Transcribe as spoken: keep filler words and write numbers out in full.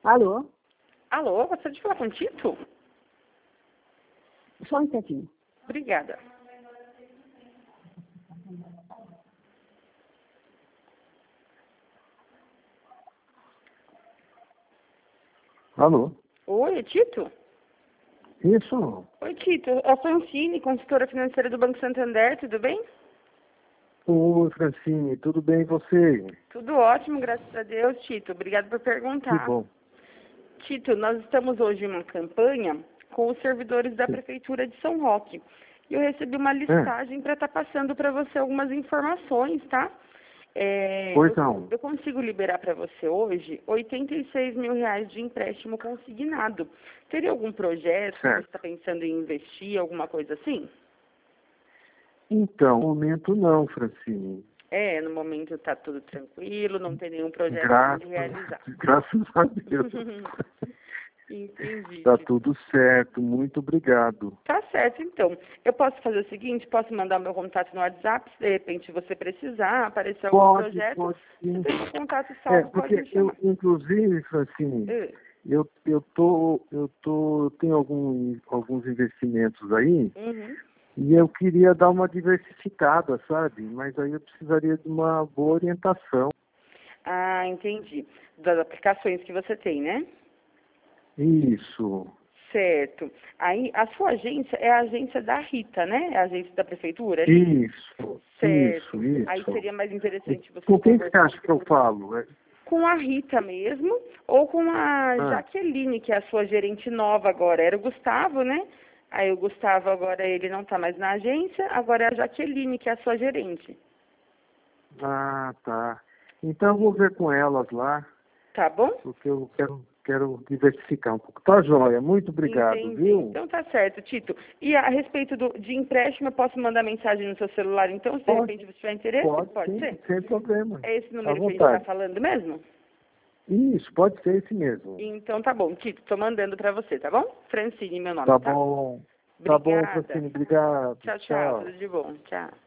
Alô? Alô, gostaria de falar com o Tito? Só um instantinho. Obrigada. Alô? Oi, Tito? Isso. Oi, Tito. É a Francine, consultora financeira do Banco Santander, tudo bem? Oi, Francine, tudo bem e você? Tudo ótimo, graças a Deus, Tito. Obrigado por Que perguntar. bom. Tito, nós estamos hoje em uma campanha com os servidores da Sim. Prefeitura de São Roque. E eu recebi uma listagem para estar passando para você algumas informações, tá? É, Pois eu, não. eu consigo liberar para você hoje oitenta e seis mil reais de empréstimo consignado. Teria algum projeto que você Certo. está pensando em investir, alguma coisa assim? Então, no momento não, Francine. É, no momento está tudo tranquilo, não tem nenhum projeto Graças, de realizar. graças a Deus. Entendi. Tá Tito. tudo certo, muito obrigado. Tá certo, então. Eu posso fazer o seguinte, posso mandar meu contato no WhatsApp, se de repente você precisar, aparecer algum Pode, projeto, pode sim. você tem meu contato É, salvo, pode porque me eu, chamar. inclusive, Francine, Eh, eu, eu tô, eu tô, eu tenho algum, alguns investimentos aí. Uhum. E eu queria dar uma diversificada, sabe? Mas aí eu precisaria de uma boa orientação. Ah, entendi. Das aplicações que você tem, né? Isso, Certo. Aí, a sua agência é a agência da Rita, né? É a agência da prefeitura ali? isso, Certo. isso, Aí isso. seria mais interessante você Com quem que você conversar acha que eu falo? É- com a Rita mesmo, ou com a Ah, Jaqueline, que é a sua gerente nova agora. Era o Gustavo, né? Aí o Gustavo agora ele não está mais na agência, agora é a Jaqueline, que é a sua gerente. ah, tá. Então eu vou ver com elas lá, Tá bom? porque eu quero, quero diversificar um pouco. Tá, joia? Muito obrigado, Entendi. viu? Então tá certo, Tito. E a respeito do, de empréstimo, eu posso mandar mensagem no seu celular, então, se de Pode, repente você tiver interesse? pode, Pode sim, ser? sem problema. É esse À número que a gente está vontade. falando mesmo? Isso, pode ser esse mesmo. Então tá bom, Tito. Tô mandando pra você, tá bom? Francine, meu nome, Tá tá? bom. Tá bom, Obrigada. Francine, obrigado. Tchau, tchau. Tchau. Tudo de bom. Tchau.